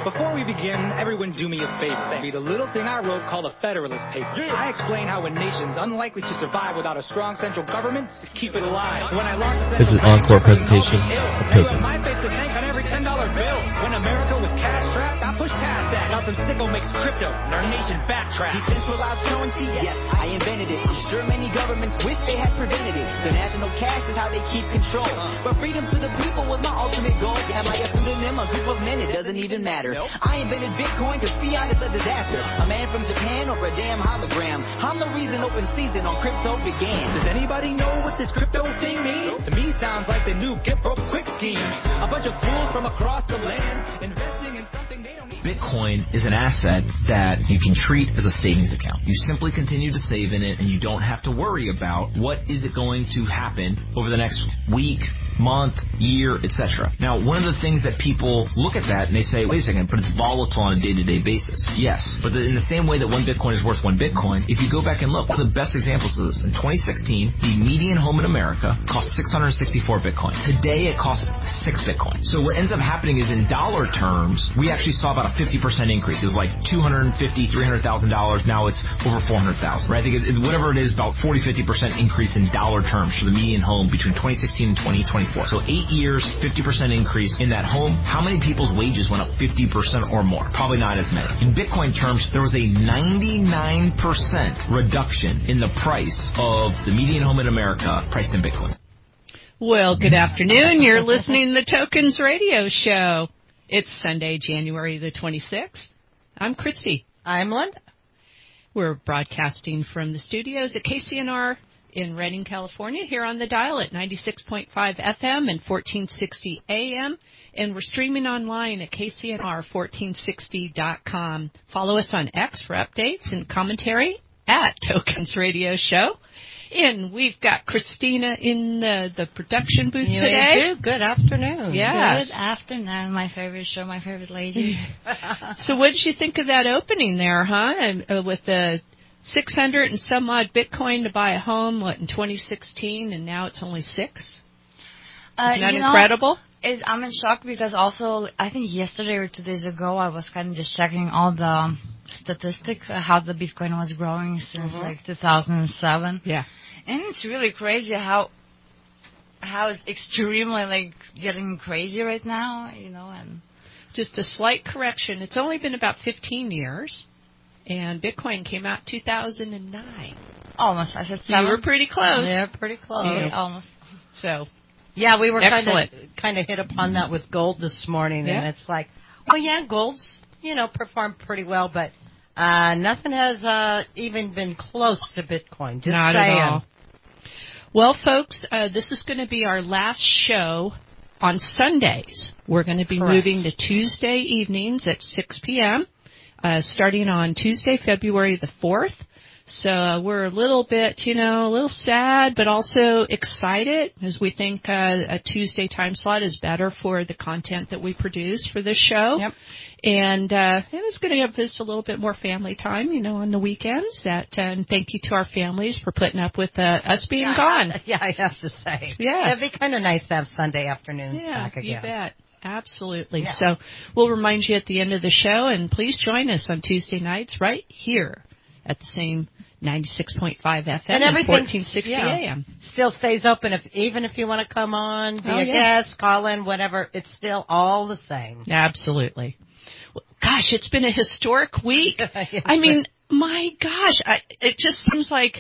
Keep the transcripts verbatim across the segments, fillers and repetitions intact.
Before we begin, everyone do me a favor. Thanks. Read a little thing I wrote called the Federalist Papers. Yeah. I explain how a nation's unlikely to survive without a strong central government to keep it alive. When I launched the This is an encore presentation of Tokens. My face to thank on every ten dollar bill. When America was cash strapped, I pushed past that. Now some sicko makes crypto and our nation backtracks. Decentralized currency, yes, I invented it. I'm sure many governments wish they had prevented it. The national cash is how they keep control. But freedom to the people was my ultimate goal. Am I a pseudonym, a group of men? It doesn't even matter. Nope. I invented Bitcoin because fiat is a disaster. A man from Japan or a damn hologram. I'm the reason open season on crypto began. Does anybody know what this crypto thing means? Nope. To me, sounds like the new get broke quick scheme. A bunch of fools from across the land investing in something they don't need. Bitcoin is an asset that you can treat as a savings account. You simply continue to save in it, and you don't have to worry about what is it going to happen over the next week, month, year, et cetera. Now, one of the things that people look at that and they say, wait a second, but it's volatile on a day-to-day basis. Yes, but in the same way that one Bitcoin is worth one Bitcoin, if you go back and look, one of the best examples of this, in twenty sixteen, the median home in America cost six hundred sixty-four Bitcoin. Today, it costs six Bitcoin. So what ends up happening is in dollar terms, we actually saw about a fifty percent increase. It was like two hundred fifty thousand dollars, three hundred thousand dollars. Now it's over four hundred thousand dollars, right? I think it, whatever it is, about forty, fifty percent increase in dollar terms for the median home between twenty sixteen and twenty twenty-four. So eight years, fifty percent increase in that home. How many people's wages went up fifty percent or more? Probably not as many. In Bitcoin terms, there was a ninety-nine percent reduction in the price of the median home in America priced in Bitcoin. Well, good afternoon. You're listening to the Tokens Radio Show. It's Sunday, January the twenty-sixth. I'm Christy. I'm Linda. We're broadcasting from the studios at K C N R in Redding, California, here on the dial at ninety-six point five F M and fourteen sixty A M. And we're streaming online at K C N R fourteen sixty dot com. Follow us on X for updates and commentary at Tokens Radio Show. And we've got Christina in the, the production booth you today. Do. Good afternoon. Yes. Good afternoon. My favorite show, my favorite lady. So what did you think of that opening there, huh? And, uh, with the six hundred and some odd Bitcoin to buy a home, what, in twenty sixteen, and now it's only six? Uh, Isn't that you incredible? Know, it, I'm in shock because also, I think yesterday or two days ago, I was kind of just checking all the statistics, uh, how the Bitcoin was growing since mm-hmm. like two thousand seven. Yeah. And it's really crazy how how it's extremely like getting crazy right now, you know. And just a slight correction. It's only been about fifteen years, and Bitcoin came out two thousand nine. Almost. I said seven. You were pretty close. Yeah, pretty close. Yeah, almost. So, yeah, we were kind of kind of hit upon that with gold this morning, yeah. and it's like, well, yeah, gold's you know performed pretty well, but uh, nothing has uh, even been close to Bitcoin. Just Not saying. at all. Well, folks, uh, this is going to be our last show on Sundays. We're going to be Correct. moving to Tuesday evenings at six p.m., uh, starting on Tuesday, February the fourth. So uh, we're a little bit, you know, a little sad, but also excited as we think uh, a Tuesday time slot is better for the content that we produce for this show. Yep. And uh, it was going to give us a little bit more family time, you know, on the weekends. That uh, and thank you to our families for putting up with uh, us being yeah, gone. Yeah, I have to say. Yes. It'd be kind of nice to have Sunday afternoons yeah, back again. You bet. Absolutely. Yeah. So we'll remind you at the end of the show, and please join us on Tuesday nights right here at the same ninety-six point five F M and, and fourteen sixty yeah, A M. Still stays open, if even if you want to come on, be oh, a yeah. guest, call in, whatever. It's still all the same. Absolutely. Well, gosh, it's been a historic week. I mean, my gosh, I, it just seems like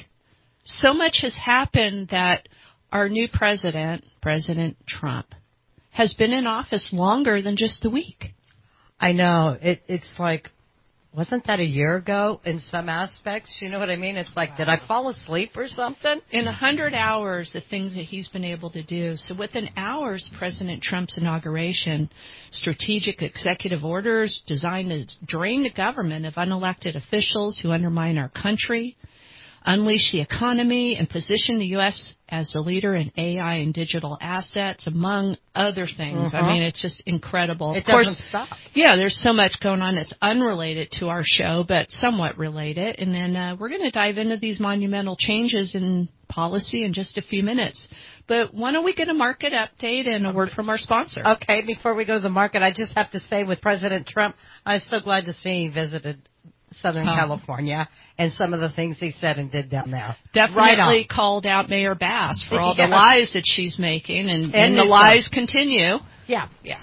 so much has happened that our new president, President Trump, has been in office longer than just the week. I know. It, it's like, wasn't that a year ago in some aspects? You know what I mean? It's like, wow. Did I fall asleep or something? In a hundred hours, the things that he's been able to do. So within hours, President Trump's inauguration, strategic executive orders designed to drain the government of unelected officials who undermine our country, unleash the economy, and position the U S as the leader in A I and digital assets, among other things. Uh-huh. I mean, it's just incredible. It of course, doesn't stop. Yeah, there's so much going on that's unrelated to our show, but somewhat related. And then uh, we're going to dive into these monumental changes in policy in just a few minutes. But why don't we get a market update and a word from our sponsor? Okay, before we go to the market, I just have to say with President Trump, I was so glad to see he visited Southern Oh. California and some of the things he said and did down there. Definitely Right on. called out Mayor Bass for all Yeah. the lies that she's making, and, and, And the Newsom. lies continue. Yeah. Yeah.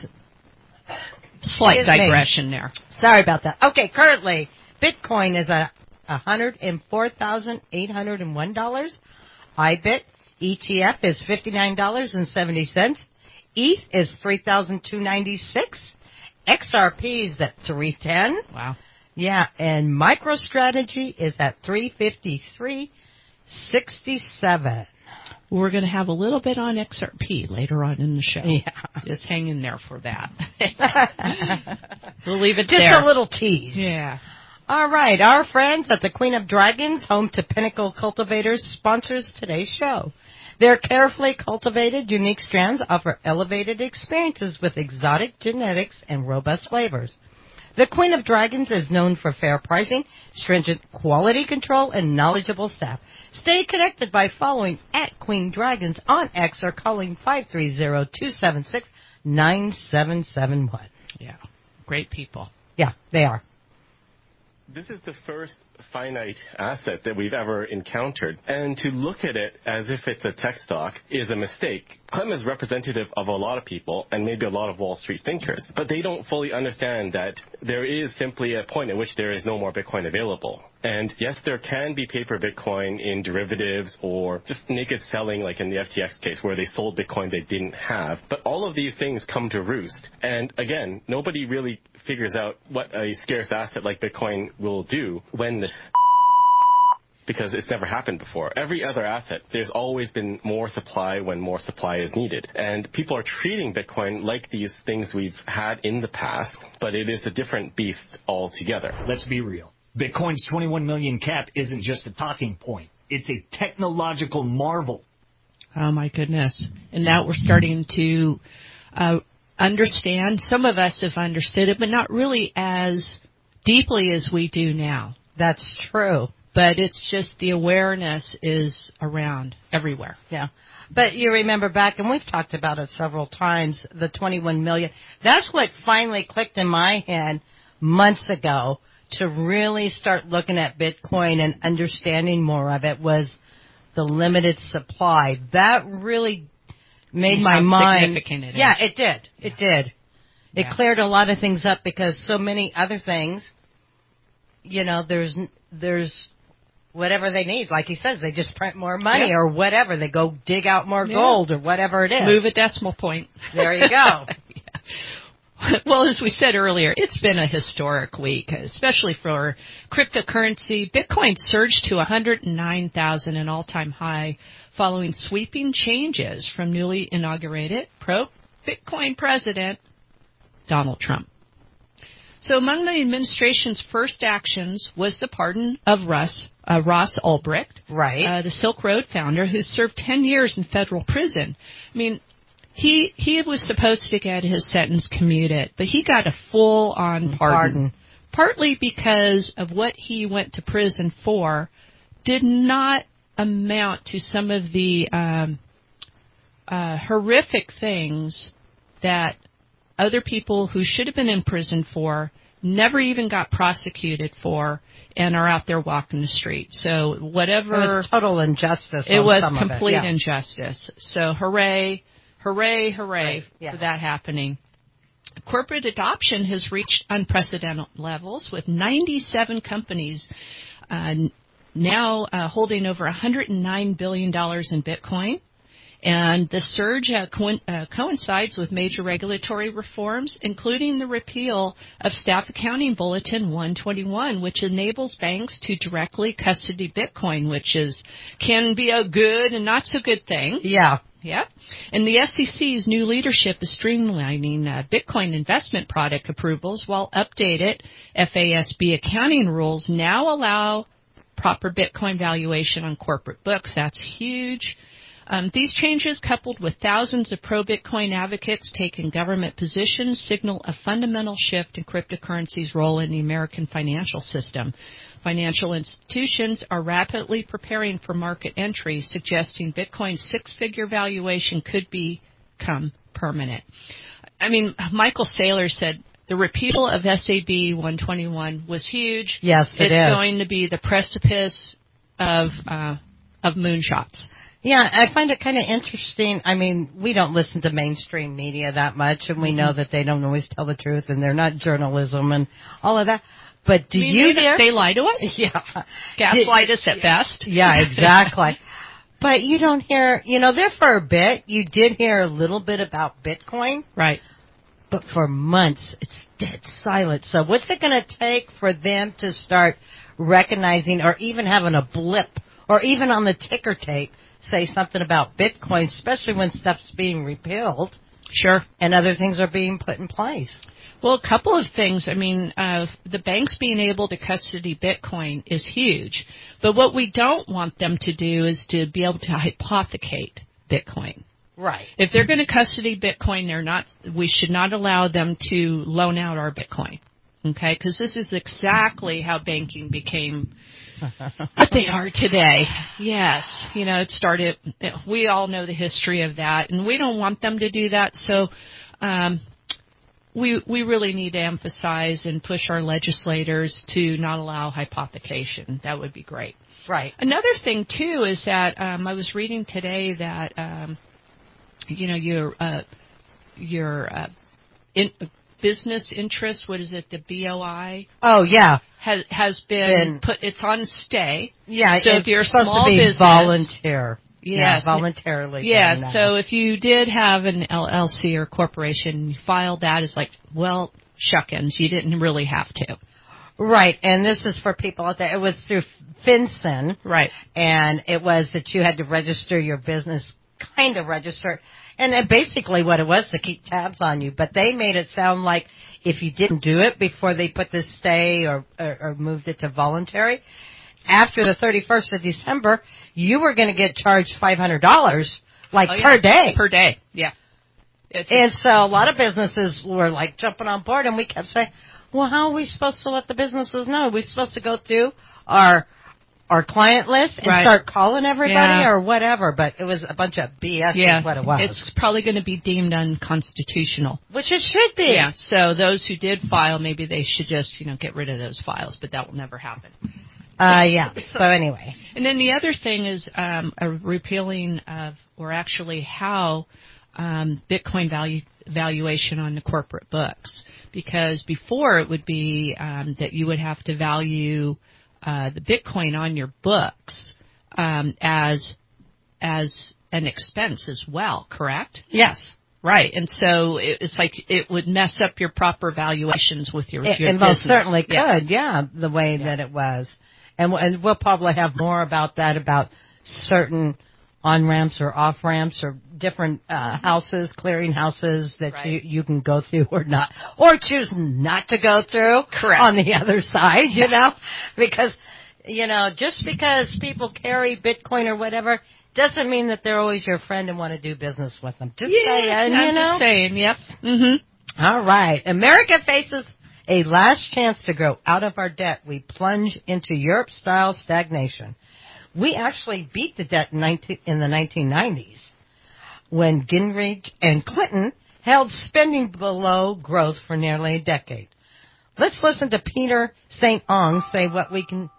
Slight Excuse me. digression there. Sorry about that. Okay, currently, Bitcoin is at one hundred four thousand eight hundred one dollars. I B I T E T F is fifty-nine dollars and seventy cents. E T H is three thousand two hundred ninety-six dollars. X R P is at three hundred ten dollars. Wow. Yeah, and MicroStrategy is at three hundred fifty-three dollars and sixty-seven cents. We're going to have a little bit on X R P later on in the show. Yeah. Just hang in there for that. We'll leave it Just there. a little tease. Yeah. All right, our friends at the Queen of Dragons, home to Pinnacle Cultivators, sponsors today's show. Their carefully cultivated, unique strands offer elevated experiences with exotic genetics and robust flavors. The Queen of Dragons is known for fair pricing, stringent quality control, and knowledgeable staff. Stay connected by following at Queen Dragons on X or calling five three zero, two seven six, nine seven seven one. Yeah. Great people. Yeah, they are. This is the first finite asset that we've ever encountered, and to look at it as if it's a tech stock is a mistake. Clem is representative of a lot of people and maybe a lot of Wall Street thinkers, but they don't fully understand that there is simply a point at which there is no more Bitcoin available. And yes, there can be paper Bitcoin in derivatives or just naked selling like in the F T X case where they sold Bitcoin they didn't have, but all of these things come to roost. And again, nobody really figures out what a scarce asset like Bitcoin will do when the because it's never happened before. Every other asset, there's always been more supply when more supply is needed. And people are treating Bitcoin like these things we've had in the past, but it is a different beast altogether. Let's be real. Bitcoin's twenty-one million cap isn't just a talking point. It's a technological marvel. Oh, my goodness. And now we're starting to uh, understand. Some of us have understood it, but not really as deeply as we do now. That's true. But it's just the awareness is around everywhere. Yeah. But you remember back, and we've talked about it several times, the twenty-one million. That's what finally clicked in my head months ago to really start looking at Bitcoin and understanding more of it was the limited supply. That really made And my how mind. significant it is. Yeah, it did. It did. It Yeah. cleared a lot of things up because so many other things, you know, there's there's whatever they need. Like he says, they just print more money Yeah. or whatever. They go dig out more Yeah. gold or whatever it is. Move a decimal point. There you go. Yeah. Well, as we said earlier, it's been a historic week, especially for cryptocurrency. Bitcoin surged to one hundred nine thousand, an all-time high, following sweeping changes from newly inaugurated pro-Bitcoin president Donald Trump. So among the administration's first actions was the pardon of Russ, uh, Ross Ulbricht, Right. uh, the Silk Road founder, who served ten years in federal prison. I mean, he he was supposed to get his sentence commuted, but he got a full-on pardon, Pardon. partly because of what he went to prison for did not amount to some of the um, uh, horrific things that other people who should have been in prison for never even got prosecuted for and are out there walking the street. So whatever. It was total injustice. It on was some of complete it. Yeah. injustice. So hooray, hooray, hooray Right. Yeah. for that happening. Corporate adoption has reached unprecedented levels with ninety-seven companies uh, now uh, holding over one hundred nine billion dollars in Bitcoin. And the surge uh, co- uh, coincides with major regulatory reforms, including the repeal of Staff Accounting Bulletin one twenty-one, which enables banks to directly custody Bitcoin, which is can be a good and not so good thing. Yeah. Yeah. And the S E C's new leadership is streamlining uh, Bitcoin investment product approvals, while updated F A S B accounting rules now allow proper Bitcoin valuation on corporate books. That's huge. Um, these changes, coupled with thousands of pro-Bitcoin advocates taking government positions, signal a fundamental shift in cryptocurrency's role in the American financial system. Financial institutions are rapidly preparing for market entry, suggesting Bitcoin's six-figure valuation could become permanent. I mean, Michael Saylor said the repeal of S A B one twenty-one was huge. Yes, it it's is. going to be the precipice of uh, of moonshots. Yeah, I find it kind of interesting. I mean, we don't listen to mainstream media that much, and we know that they don't always tell the truth, and they're not journalism and all of that. But do I mean, you they, hear? They lie to us? Yeah. Gaslight us at best? Yeah, exactly. But you don't hear, you know, there for a bit, you did hear a little bit about Bitcoin. Right. But for months, it's dead silent. So what's it going to take for them to start recognizing or even having a blip or even on the ticker tape say something about Bitcoin, especially when stuff's being repealed? Sure. And other things are being put in place. Well, a couple of things. I mean, uh, the banks being able to custody Bitcoin is huge. But what we don't want them to do is to be able to hypothecate Bitcoin. Right. If they're going to custody Bitcoin, they're not. We should not allow them to loan out our Bitcoin. Okay? Because this is exactly how banking became what they are today. Yes. You know, it started, we all know the history of that, and we don't want them to do that. So, um, We we really need to emphasize and push our legislators to not allow hypothecation. That would be great. Right. Another thing too is that um, I was reading today that um, you know your uh, your uh, in, business interest. What is it? The B O I. Oh yeah. Has has been, been put. It's on stay. Yeah. So it's if you're a supposed small to be business, volunteer. Yes. Yeah, voluntarily. Yes. So if you did have an L L C or corporation, you filed that, it's like, well, shuckins, you didn't really have to. Right. And this is for people out there. It was through FinCEN. Right. And it was that you had to register your business, kind of register. And then basically what it was to keep tabs on you. But they made it sound like if you didn't do it before they put this stay or, or, or moved it to voluntary, after the thirty-first of December, you were going to get charged five hundred dollars, like, oh, yeah. per day. Per day, yeah. It's, and so a lot of businesses were, like, jumping on board, and we kept saying, well, how are we supposed to let the businesses know? Are we supposed to go through our our client list and right. start calling everybody yeah. or whatever? But it was a bunch of B S yeah. is what it was. It's probably going to be deemed unconstitutional. Which it should be. Yeah, so those who did file, maybe they should just, you know, get rid of those files, but that will never happen. Uh, yeah. So anyway. And then the other thing is um, a repealing of, or actually how um, Bitcoin value valuation on the corporate books. Because before it would be um, that you would have to value uh, the Bitcoin on your books um, as as an expense as well, correct? Yes. Right, and so it, it's like it would mess up your proper valuations with your, it, your it most business. certainly yeah. could, yeah, the way yeah. that it was. And, and we'll probably have more about that, about certain on-ramps or off-ramps or different uh, houses, clearing houses that right. you, you can go through or not, or choose not to go through Correct. on the other side, yeah. you know, because, you know, just because people carry Bitcoin or whatever doesn't mean that they're always your friend and want to do business with them. Just yeah, saying, I'm you know. Just saying, yep. Mm-hmm. All right. America faces a last chance to grow out of our debt. We plunge into Europe-style stagnation. We actually beat the debt in, nineteen, in the nineteen nineties when Gingrich and Clinton held spending below growth for nearly a decade. Let's listen to Peter Saint Ong say what we can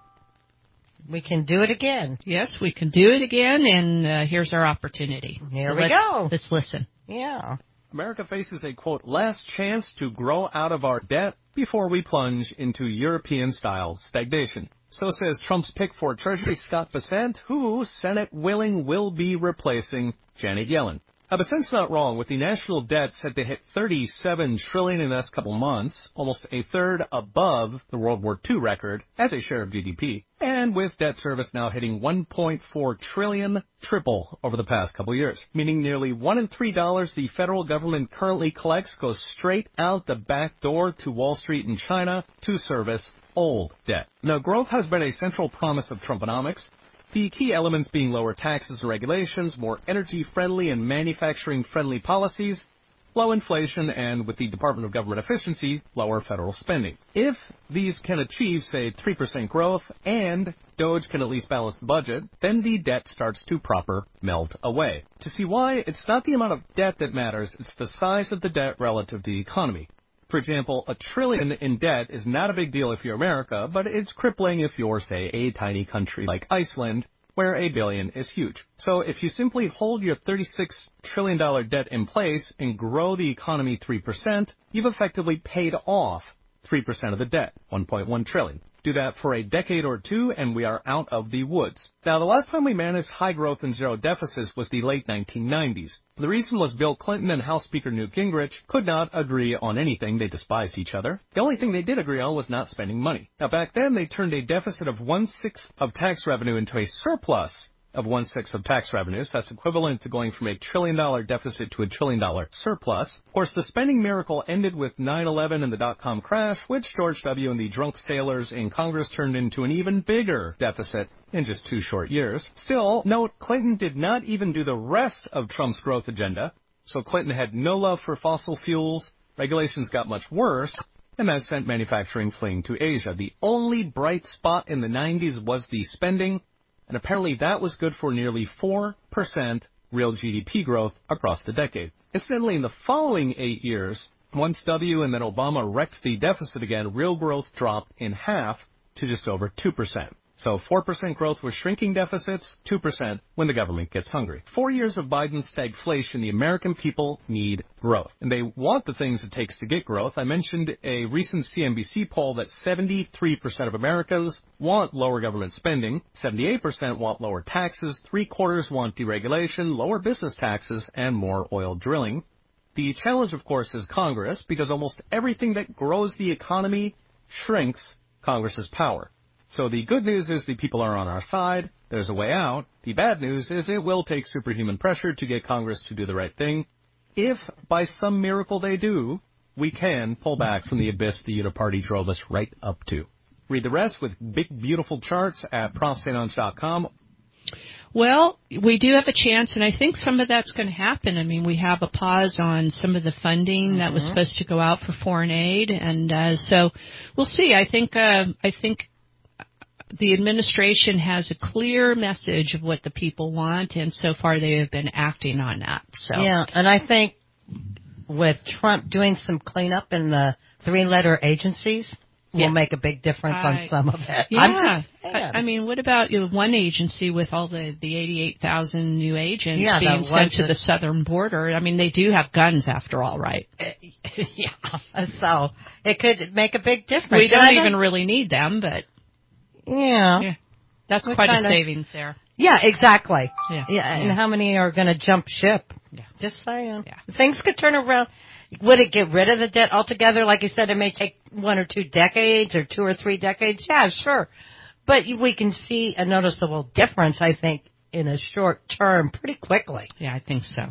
we can do it again. Yes, we can do it again, and uh, here's our opportunity. Here so we let's, go. Let's listen. Yeah. America faces a, quote, last chance to grow out of our debt before we plunge into European-style stagnation. So says Trump's pick for Treasury, Scott Bessent, who, Senate willing, will be replacing Janet Yellen. Now, Bessent's not wrong, with the national debt set to hit thirty-seven trillion dollars in the next couple months, almost a third above the World War Two record as a share of G D P, and with debt service now hitting one point four trillion dollars, triple over the past couple years, meaning nearly one in three dollars the federal government currently collects goes straight out the back door to Wall Street and China to service old debt. Now, growth has been a central promise of Trumponomics. The key elements being lower taxes and regulations, more energy-friendly and manufacturing-friendly policies, low inflation, and with the Department of Government Efficiency, lower federal spending. If these can achieve, say, three percent growth and Doge can at least balance the budget, then the debt starts to proper melt away. To see why, it's not the amount of debt that matters, it's the size of the debt relative to the economy. For example, a trillion in debt is not a big deal if you're America, but it's crippling if you're, say, a tiny country like Iceland, where a billion is huge. So if you simply hold your thirty-six trillion dollars debt in place and grow the economy three percent, you've effectively paid off three percent of the debt, one point one trillion dollars. Do that for a decade or two, and we are out of the woods. Now, the last time we managed high growth and zero deficits was the late nineteen nineties. The reason was Bill Clinton and House Speaker Newt Gingrich could not agree on anything. They despised each other. The only thing they did agree on was not spending money. Now, back then, they turned a deficit of one-sixth of tax revenue into a surplus of one-sixth of tax revenues. That's equivalent to going from a trillion-dollar deficit to a trillion-dollar surplus. Of course, the spending miracle ended with nine eleven and the dot-com crash, which George W. and the drunk sailors in Congress turned into an even bigger deficit in just two short years. Still, note, Clinton did not even do the rest of Trump's growth agenda. So Clinton had no love for fossil fuels, regulations got much worse, and that sent manufacturing fleeing to Asia. The only bright spot in the nineties was the spending, and apparently that was good for nearly four percent real G D P growth across the decade. Incidentally, in the following eight years, once W and then Obama wrecked the deficit again, real growth dropped in half to just over two percent. So four percent growth with shrinking deficits, two percent when the government gets hungry. Four years of Biden's stagflation, the American people need growth. And they want the things it takes to get growth. I mentioned a recent C N B C poll that seventy-three percent of Americans want lower government spending, seventy-eight percent want lower taxes, three quarters want deregulation, lower business taxes, and more oil drilling. The challenge, of course, is Congress, because almost everything that grows the economy shrinks Congress's power. So the good news is the people are on our side. There's a way out. The bad news is it will take superhuman pressure to get Congress to do the right thing. If, by some miracle they do, we can pull back from the abyss the Uniparty drove us right up to. Read the rest with big, beautiful charts at prof st onge dot com. Well, we do have a chance, and I think some of that's going to happen. I mean, we have a pause on some of the funding mm-hmm. that was supposed to go out for foreign aid, and uh, so we'll see. I think uh, I think the administration has a clear message of what the people want, and so far they have been acting on that. So yeah, and I think with Trump doing some cleanup in the three-letter agencies, will yeah. make a big difference I, on some of it. Yeah. I'm just, I, I mean, what about you know, one agency with all the, the eighty-eight thousand new agents yeah, being sent to the southern border? I mean, they do have guns after all, right? yeah. So it could make a big difference. We don't even don't, really need them, but yeah, yeah. that's quite kinda, a savings there. Yeah, exactly. Yeah, yeah. And yeah. how many are going to jump ship? Yeah. Just saying. Yeah. Things could turn around. Would it get rid of the debt altogether? Like you said, it may take one or two decades or two or three decades. Yeah, sure. But we can see a noticeable difference, I think, in a short term pretty quickly. Yeah, I think so.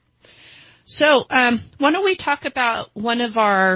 So um, why don't we talk about one of our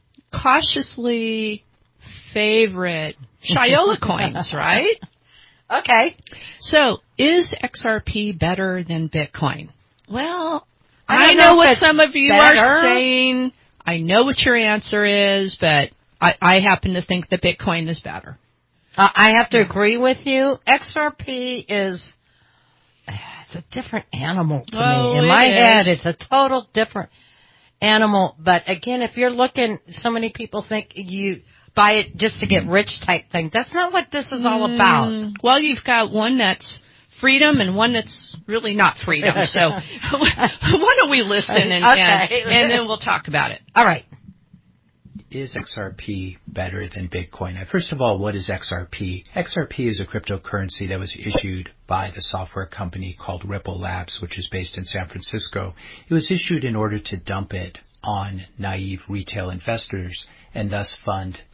cautiously favorite Shiola coins, right? Okay. So is X R P better than Bitcoin? Well, I, I know, know what some of you better. are saying. I know what your answer is, but I, I happen to think that Bitcoin is better. Uh, I have to agree with you. X R P is it's a different animal to oh, me. In my is. head, it's a total different animal. But again, if you're looking, so many people think you buy it just to get rich type thing. That's not what this is all about. Mm, well, you've got one that's freedom and one that's really not freedom. So why don't we listen and, okay. and, and then we'll talk about it. All right. Is X R P better than Bitcoin? First of all, what is X R P? X R P is a cryptocurrency that was issued by the software company called Ripple Labs, which is based in San Francisco. It was issued in order to dump it on naive retail investors and thus fund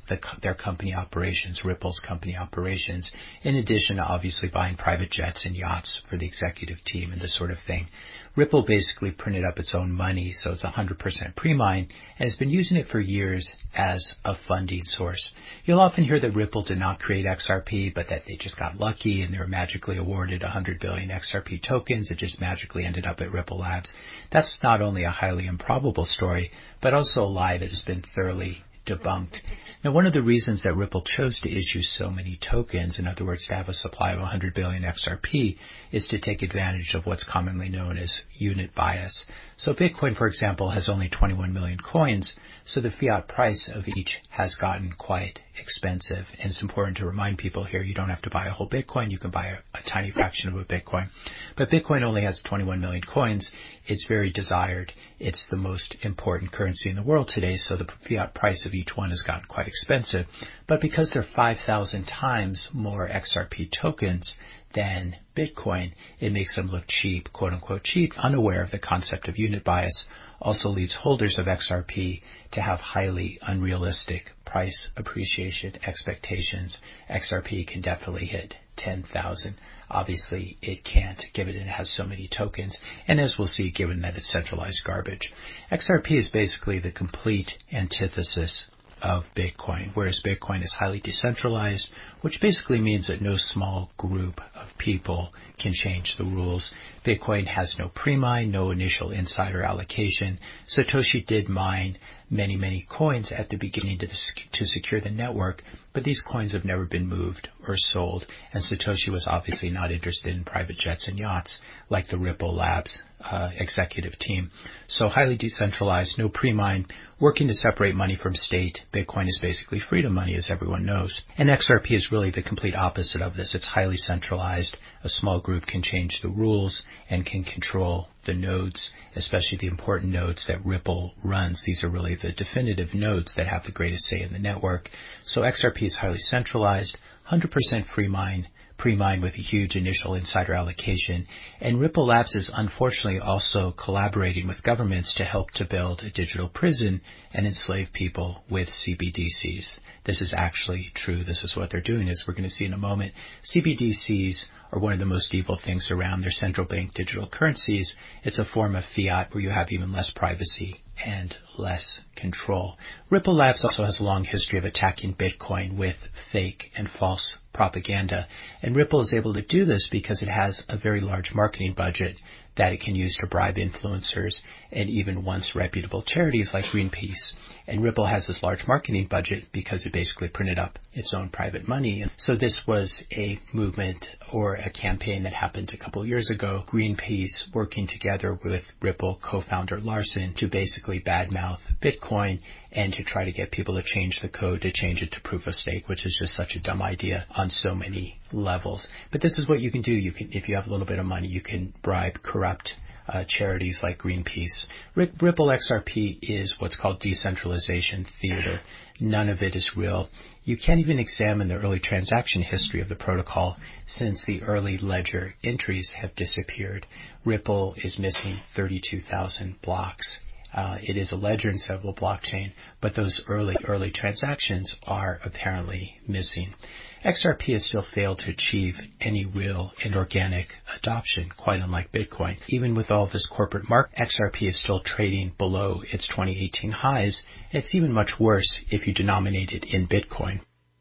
the, their company operations, Ripple's company operations, in addition to obviously buying private jets and yachts for the executive team and this sort of thing. Ripple basically printed up its own money, so it's one hundred percent pre-mine, and has been using it for years as a funding source. You'll often hear that Ripple did not create X R P, but that they just got lucky and they were magically awarded one hundred billion X R P tokens. It just magically ended up at Ripple Labs. That's not only a highly improbable story, but also a lie that has been thoroughly debunked. Now, one of the reasons that Ripple chose to issue so many tokens, in other words, to have a supply of one hundred billion X R P, is to take advantage of what's commonly known as unit bias. So Bitcoin, for example, has only twenty-one million coins, so the fiat price of each has gotten quite expensive. And it's important to remind people here, you don't have to buy a whole Bitcoin. You can buy a, a tiny fraction of a Bitcoin. But Bitcoin only has twenty-one million coins. It's very desired. It's the most important currency in the world today, so the fiat price of each one has gotten quite expensive. But because there are five thousand times more X R P tokens than Bitcoin, it makes them look cheap, quote unquote cheap. Unaware of the concept of unit bias also leads holders of X R P to have highly unrealistic price appreciation expectations. X R P can definitely hit ten thousand. Obviously, it can't, given it has so many tokens, and as we'll see, given that it's centralized garbage. X R P is basically the complete antithesis of Bitcoin, whereas Bitcoin is highly decentralized, which basically means that no small group of people can change the rules. Bitcoin has no pre-mine, no initial insider allocation. Satoshi did mine many, many coins at the beginning to, the, to secure the network, but these coins have never been moved or sold, and Satoshi was obviously not interested in private jets and yachts like the Ripple Labs uh, executive team. So highly decentralized, no pre-mine, working to separate money from state. Bitcoin is basically freedom money, as everyone knows. And X R P is really the complete opposite of this. It's highly centralized. A small group can change the rules and can control the nodes, especially the important nodes that Ripple runs. These are really the definitive nodes that have the greatest say in the network. So X R P is highly centralized, one hundred percent free mine, pre-mine with a huge initial insider allocation. And Ripple Labs is unfortunately also collaborating with governments to help to build a digital prison and enslave people with C B D Cs. This is actually true. This is what they're doing, as we're going to see in a moment. C B D Cs are one of the most evil things around. They're central bank digital currencies. It's a form of fiat where you have even less privacy and less control. Ripple Labs also has a long history of attacking Bitcoin with fake and false propaganda. And Ripple is able to do this because it has a very large marketing budget that it can use to bribe influencers and even once reputable charities like Greenpeace. And Ripple has this large marketing budget because it basically printed up its own private money. And so this was a movement or a campaign that happened a couple of years ago. Greenpeace working together with Ripple co-founder Larson to basically badmouth Bitcoin and to try to get people to change the code, to change it to proof of stake, which is just such a dumb idea on so many levels. But this is what you can do. You can, if you have a little bit of money, you can bribe corrupt uh, charities like Greenpeace. R- Ripple X R P is what's called decentralization theater. None of it is real. You can't even examine the early transaction history of the protocol since the early ledger entries have disappeared. Ripple is missing thirty-two thousand blocks. Uh, it is a ledger instead of a blockchain, but those early, early transactions are apparently missing. X R P has still failed to achieve any real and organic adoption, quite unlike Bitcoin. Even with all this corporate market, X R P is still trading below its twenty eighteen highs. It's even much worse if you denominate it in Bitcoin.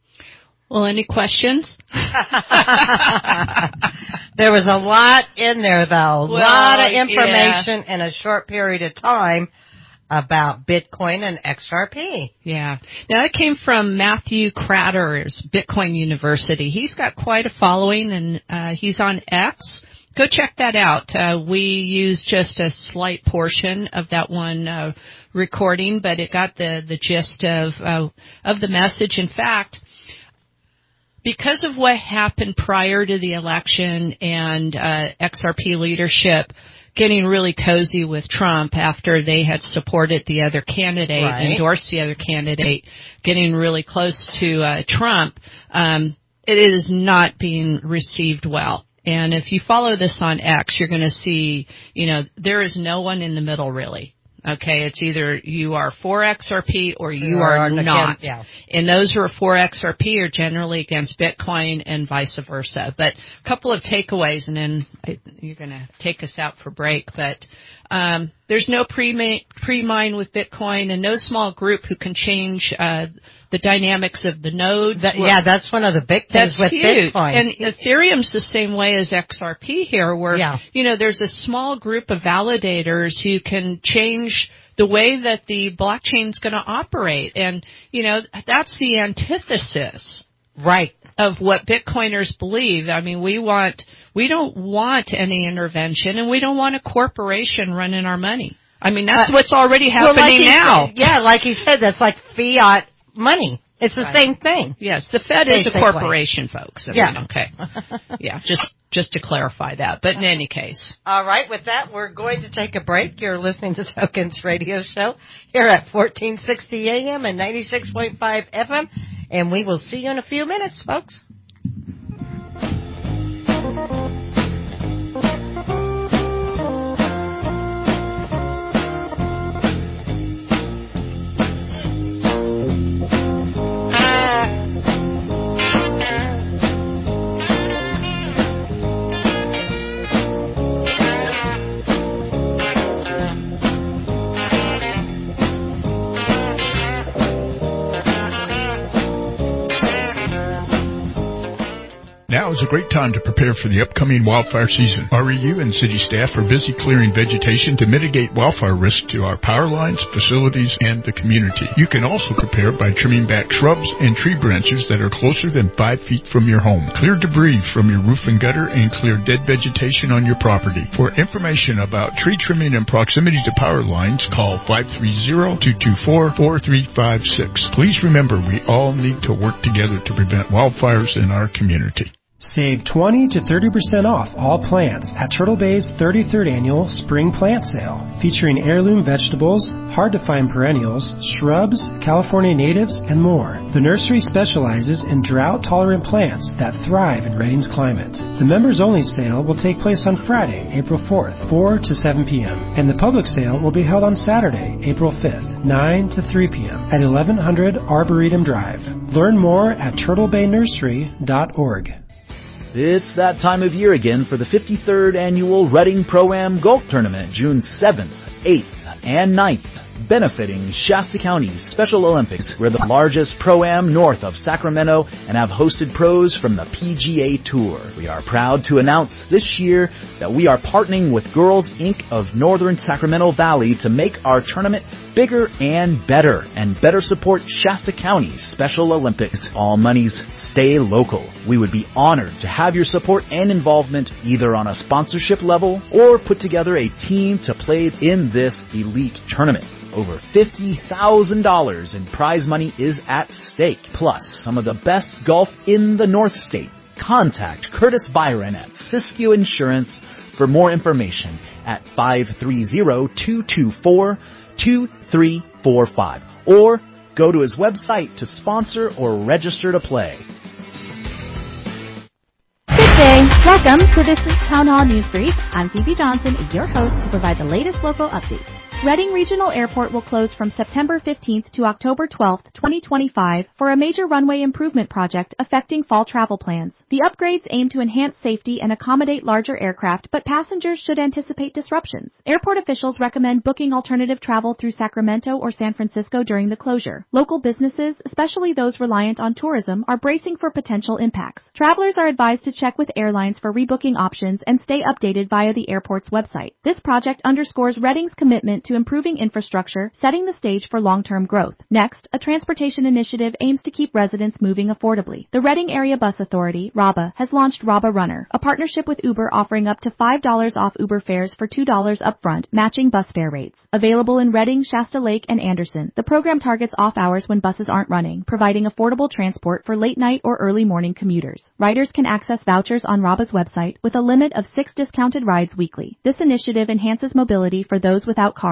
Well, any questions? There was a lot in there, though. A Well, lot of information yeah. in a short period of time about Bitcoin and X R P. Yeah. Now, that came from Matthew Cratter's Bitcoin University. He's got quite a following, and uh, he's on X. Go check that out. Uh, we used just a slight portion of that one uh, recording, but it got the, the gist of uh, of the message. In fact, because of what happened prior to the election and uh, X R P leadership getting really cozy with Trump after they had supported the other candidate, right. endorsed the other candidate, getting really close to uh, Trump, um, it is not being received well. And if you follow this on X, you're going to see, you know, there is no one in the middle, really. Okay, it's either you are for X R P or you Or are against- not. yeah. And those who are for X R P are generally against Bitcoin and vice versa. But a couple of takeaways, and then I, you're going to take us out for break. But um, there's no pre pre-mine with Bitcoin, and no small group who can change uh, the dynamics of the nodes. That, yeah, that's one of the big things That's with huge. Bitcoin. And Ethereum's the same way as X R P here, where, Yeah. you know, there's a small group of validators who can change the way that the blockchain's going to operate. And, you know, that's the antithesis. Right. Of what Bitcoiners believe. I mean, we want, we don't want any intervention, and we don't want a corporation running our money. I mean, that's Uh, what's already well, like happening he now. said- yeah, like he said, that's like fiat money. It's the Right. same thing. Yes, the Fed is a Basically. corporation, folks. I Yeah. mean, okay. Yeah, just just to clarify that. But in any case. All right, with that, we're going to take a break. You're listening to Tokens Radio Show here at fourteen sixty A M and ninety-six point five F M, and we will see you in a few minutes, folks. Now is a great time to prepare for the upcoming wildfire season. R E U and city staff are busy clearing vegetation to mitigate wildfire risk to our power lines, facilities, and the community. You can also prepare by trimming back shrubs and tree branches that are closer than five feet from your home. Clear debris from your roof and gutter and clear dead vegetation on your property. For information about tree trimming and proximity to power lines, call five three zero, two two four, four three five six. Please remember, we all need to work together to prevent wildfires in our community. Save twenty to thirty percent off all plants at Turtle Bay's thirty-third Annual Spring Plant Sale, featuring heirloom vegetables, hard-to-find perennials, shrubs, California natives, and more. The nursery specializes in drought-tolerant plants that thrive in Redding's climate. The members-only sale will take place on Friday, April fourth, four to seven p m, and the public sale will be held on Saturday, April fifth, nine to three p m at eleven hundred Arboretum Drive. Learn more at turtle bay nursery dot org. It's that time of year again for the fifty-third Annual Redding Pro-Am Golf Tournament, June seventh, eighth, and ninth, benefiting Shasta County's Special Olympics. We're the largest Pro-Am north of Sacramento and have hosted pros from the P G A Tour. We are proud to announce this year that we are partnering with Girls Incorporated of Northern Sacramento Valley to make our tournament bigger and better, and better support Shasta County's Special Olympics. All monies stay local. We would be honored to have your support and involvement either on a sponsorship level or put together a team to play in this elite tournament. Over fifty thousand dollars in prize money is at stake, plus some of the best golf in the North State. Contact Curtis Byron at Siskiyou Insurance for more information at five three zero, two two four, two three four five or go to his website to sponsor or register to play. Good day. Welcome to This is Town Hall News Brief. I'm Phoebe Johnson, your host, to provide the latest local updates. Redding Regional Airport will close from September fifteenth to October twelfth, twenty twenty-five for a major runway improvement project affecting fall travel plans. The upgrades aim to enhance safety and accommodate larger aircraft, but passengers should anticipate disruptions. Airport officials recommend booking alternative travel through Sacramento or San Francisco during the closure. Local businesses, especially those reliant on tourism, are bracing for potential impacts. Travelers are advised to check with airlines for rebooking options and stay updated via the airport's website. This project underscores Redding's commitment to improving infrastructure, setting the stage for long-term growth. Next, a transportation initiative aims to keep residents moving affordably. The Redding Area Bus Authority, R A B A, has launched R A B A Runner, a partnership with Uber offering up to five dollars off Uber fares for two dollars upfront, matching bus fare rates. Available in Redding, Shasta Lake, and Anderson, the program targets off hours when buses aren't running, providing affordable transport for late-night or early morning commuters. Riders can access vouchers on R A B A's website with a limit of six discounted rides weekly. This initiative enhances mobility for those without cars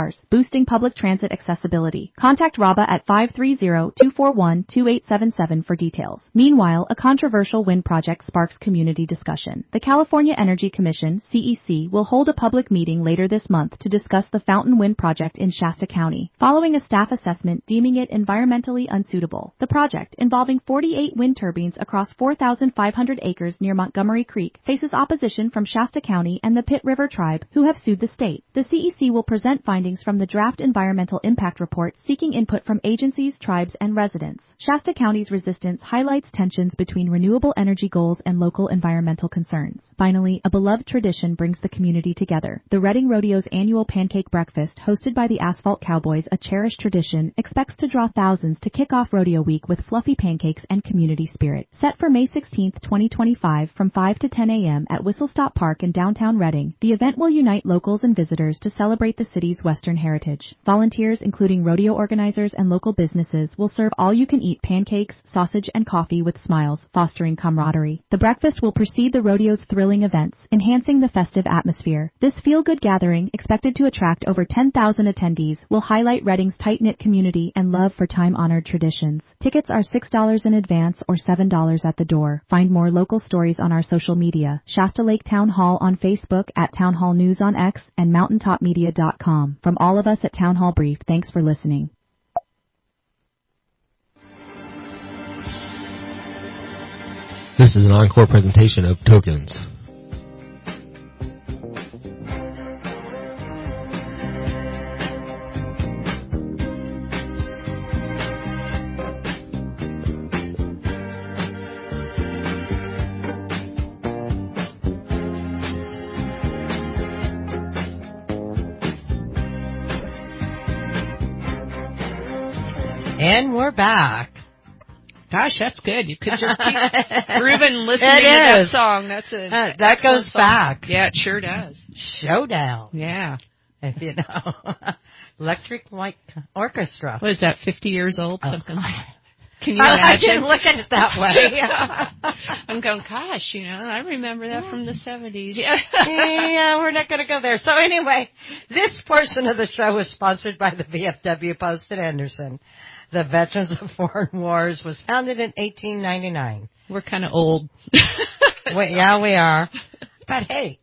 cars, boosting public transit accessibility. Contact Raba at five three zero, two four one, two eight seven seven for details. Meanwhile, a controversial wind project sparks community discussion. The California Energy Commission, C E C, will hold a public meeting later this month to discuss the Fountain Wind project in Shasta County, following a staff assessment deeming it environmentally unsuitable. The project, involving forty-eight wind turbines across four thousand five hundred acres near Montgomery Creek, faces opposition from Shasta County and the Pitt River Tribe, who have sued the state. The C E C will present findings from the draft environmental impact report, seeking input from agencies, tribes, and residents. Shasta County's resistance highlights tensions between renewable energy goals and local environmental concerns. Finally, a beloved tradition brings the community together. The Reading Rodeo's annual pancake breakfast, hosted by the Asphalt Cowboys, a cherished tradition, expects to draw thousands to kick off rodeo week with fluffy pancakes and community spirit. Set for May sixteenth, twenty twenty-five from five to ten a.m. at Whistle Stop Park in downtown Reading, the event will unite locals and visitors to celebrate the city's Western heritage. Volunteers, including rodeo organizers and local businesses, will serve all-you-can-eat pancakes, sausage, and coffee with smiles, fostering camaraderie. The breakfast will precede the rodeo's thrilling events, enhancing the festive atmosphere. This feel-good gathering, expected to attract over ten thousand attendees, will highlight Reading's tight-knit community and love for time-honored traditions. Tickets are six dollars in advance or seven dollars at the door. Find more local stories on our social media. Shasta Lake Town Hall on Facebook, at Town Hall News on X, and mountaintop media dot com. From all of us at Town Hall Brief, thanks for listening. This is an encore presentation of Tokens. And we're back. Gosh, that's good. You could just keep grooving listening It to that is. song. That's a Uh, that goes song. back. Yeah, it sure does. Showdown. Yeah. If you know. Electric Light Orchestra. What is that, fifty years old? Oh, Something. God. Can you I, imagine? I didn't look at it that way. I'm going, gosh, you know, I remember that from the seventies. Yeah. Yeah, we're not going to go there. So anyway, this portion of the show is sponsored by the V F W Post in Anderson. The Veterans of Foreign Wars was founded in eighteen ninety-nine. We're kind of old. Wait, yeah, we are. But hey,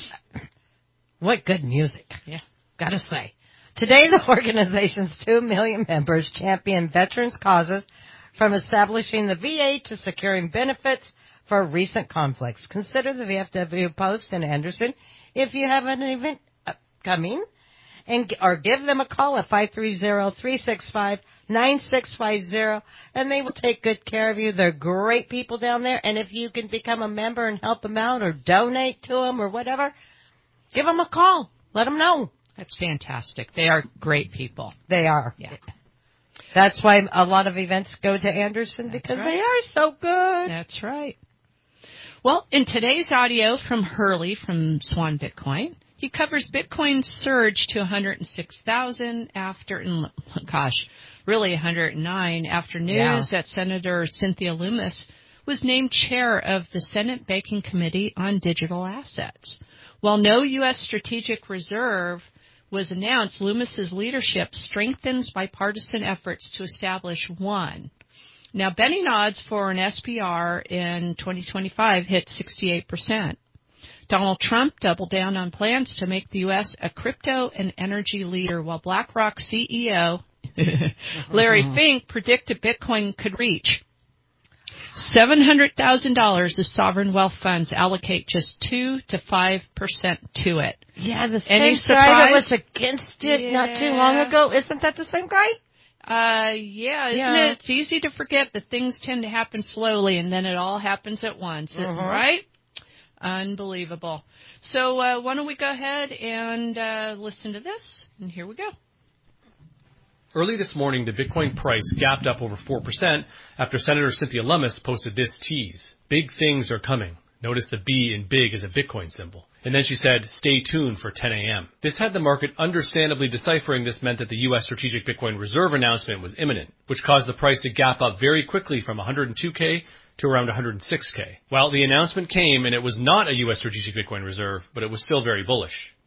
what good music. Yeah. Gotta say. Today, the organization's two million members champion veterans' causes, from establishing the V A to securing benefits for recent conflicts. Consider the V F W Post in Anderson if you have an event coming, and or give them a call at five three zero, three six five, nine six five zero, and they will take good care of you. They're great people down there, and if you can become a member and help them out or donate to them or whatever, give them a call. Let them know. That's fantastic. They are great people. They are. Yeah. That's why a lot of events go to Anderson, That's because right. they are so good. That's right. Well, in today's audio from Hurley from Swan Bitcoin, he covers Bitcoin's surge to one hundred six thousand after, gosh, really one hundred nine after news Yeah. that Senator Cynthia Lummis was named chair of the Senate Banking Committee on Digital Assets. While no U S strategic reserve was announced, Lummis's leadership strengthens bipartisan efforts to establish one. Now, betting odds for an S P R in twenty twenty-five hit sixty-eight percent. Donald Trump doubled down on plans to make the U S a crypto and energy leader, while BlackRock C E O Larry Fink predicted Bitcoin could reach seven hundred thousand dollars if sovereign wealth funds allocate just two to five percent to it. Yeah, the Any same guy that surprise? was against it not too long ago. Isn't that the same guy? Uh, yeah, isn't Yeah. it? It's easy to forget that things tend to happen slowly and then it all happens at once, Mhm. right? Unbelievable. So uh, why don't we go ahead and uh, listen to this, and here we go. Early this morning, the Bitcoin price gapped up over four percent after Senator Cynthia Lummis posted this tease. Big things are coming. Notice the B in big is a Bitcoin symbol. And then she said, stay tuned for ten a.m. This had the market understandably deciphering this meant that the U S Strategic Bitcoin Reserve announcement was imminent, which caused the price to gap up very quickly from one hundred two K to around one hundred six K. Well, the announcement came and it was not a U S Strategic Bitcoin Reserve, but it was still very bullish.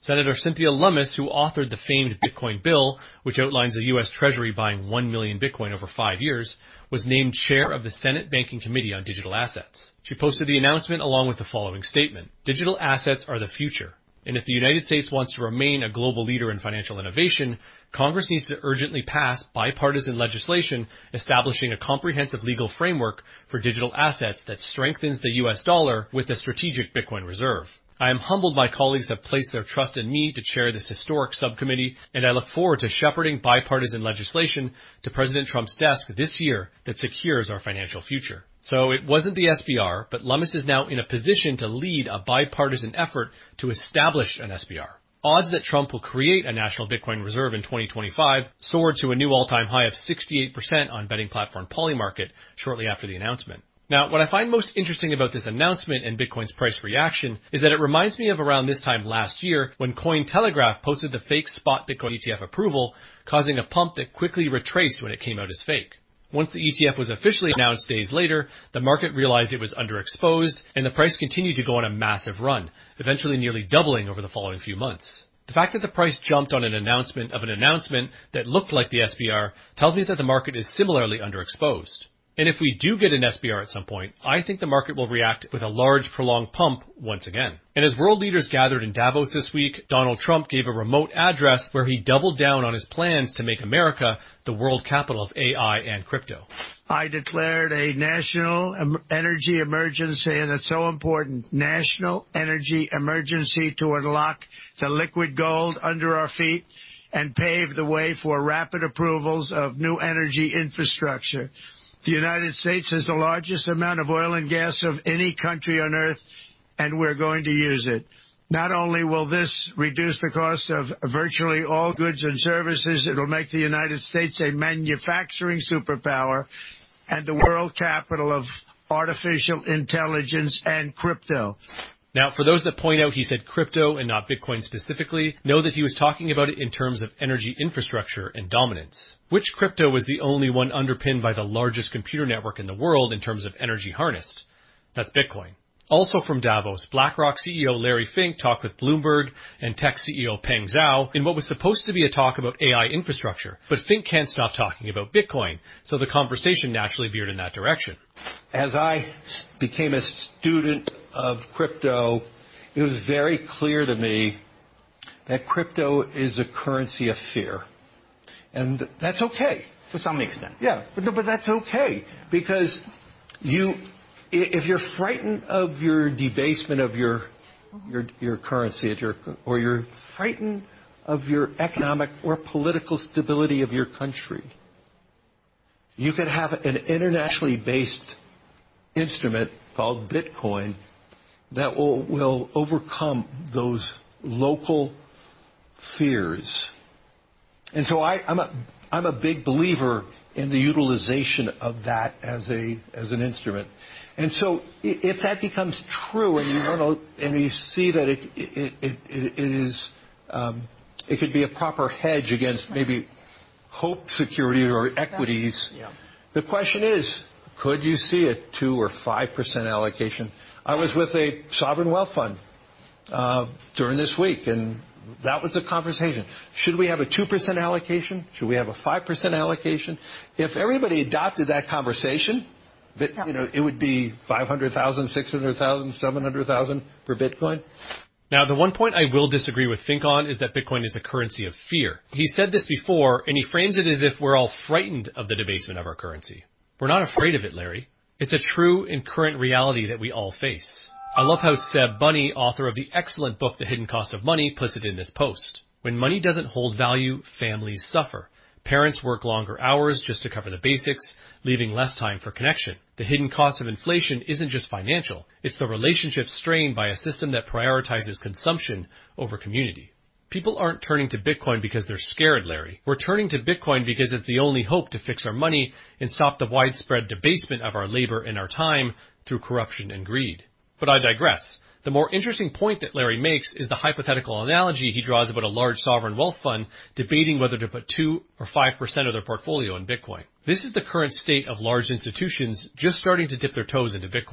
Senator Cynthia Lummis, who authored the famed Bitcoin bill, which outlines the U S Treasury buying one million Bitcoin over five years, was named chair of the Senate Banking Committee on Digital Assets. She posted the announcement along with the following statement. Digital assets are the future. And if the United States wants to remain a global leader in financial innovation, Congress needs to urgently pass bipartisan legislation establishing a comprehensive legal framework for digital assets that strengthens the U S dollar with a strategic Bitcoin reserve. I am humbled my colleagues have placed their trust in me to chair this historic subcommittee, and I look forward to shepherding bipartisan legislation to President Trump's desk this year that secures our financial future. So it wasn't the S B R, but Lummis is now in a position to lead a bipartisan effort to establish an S B R. Odds that Trump will create a national Bitcoin reserve in twenty twenty-five soared to a new all-time high of sixty-eight percent on betting platform Polymarket shortly after the announcement. Now, what I find most interesting about this announcement and Bitcoin's price reaction is that it reminds me of around this time last year when Cointelegraph posted the fake spot Bitcoin E T F approval, causing a pump that quickly retraced when it came out as fake. Once the E T F was officially announced days later, the market realized it was underexposed, and the price continued to go on a massive run, eventually nearly doubling over the following few months. The fact that the price jumped on an announcement of an announcement that looked like the S B R tells me that the market is similarly underexposed. And if we do get an S B R at some point, I think the market will react with a large prolonged pump once again. And as world leaders gathered in Davos this week, Donald Trump gave a remote address where he doubled down on his plans to make America the world capital of A I and crypto. I declared a national energy emergency, and it's so important, national energy emergency to unlock the liquid gold under our feet and pave the way for rapid approvals of new energy infrastructure. The United States has the largest amount of oil and gas of any country on earth, and we're going to use it. Not only will this reduce the cost of virtually all goods and services, it'll make the United States a manufacturing superpower and the world capital of artificial intelligence and crypto. Now, for those that point out he said crypto and not Bitcoin specifically, know that he was talking about it in terms of energy infrastructure and dominance. Which crypto was the only one underpinned by the largest computer network in the world in terms of energy harnessed? That's Bitcoin. Also from Davos, BlackRock C E O Larry Fink talked with Bloomberg and tech C E O Peng Zhao in what was supposed to be a talk about A I infrastructure. But Fink can't stop talking about Bitcoin, so the conversation naturally veered in that direction. As I became a student of crypto, it was very clear to me that crypto is a currency of fear. And that's okay. To some extent. Yeah, but, no, but that's okay, because you... if you're frightened of your debasement of your your your currency, your, or you're frightened of your economic or political stability of your country, you could have an internationally based instrument called Bitcoin that will, will overcome those local fears. And so I, I'm a I'm a big believer in the utilization of that as a as an instrument. And so, if that becomes true, and you want to, and you see that it it it, it is, um, it could be a proper hedge against maybe hope securities or equities. Yeah. The question is, could you see a two or five percent allocation? I was with a sovereign wealth fund uh, during this week, and that was the conversation. Should we have a two percent allocation? Should we have a five percent allocation? If everybody adopted that conversation, but, you know, it would be five hundred thousand, six hundred thousand, seven hundred thousand for Bitcoin. Now, the one point I will disagree with Fink on is that Bitcoin is a currency of fear. He said this before, and he frames it as if we're all frightened of the debasement of our currency. We're not afraid of it, Larry. It's a true and current reality that we all face. I love how Seb Bunny, author of the excellent book The Hidden Cost of Money, puts it in this post. When money doesn't hold value, families suffer. Parents work longer hours just to cover the basics, leaving less time for connection. The hidden cost of inflation isn't just financial. It's the relationship strained by a system that prioritizes consumption over community. People aren't turning to Bitcoin because they're scared, Larry. We're turning to Bitcoin because it's the only hope to fix our money and stop the widespread debasement of our labor and our time through corruption and greed. But I digress. The more interesting point that Larry makes is the hypothetical analogy he draws about a large sovereign wealth fund debating whether to put two or five percent of their portfolio in Bitcoin. This is the current state of large institutions just starting to dip their toes into Bitcoin.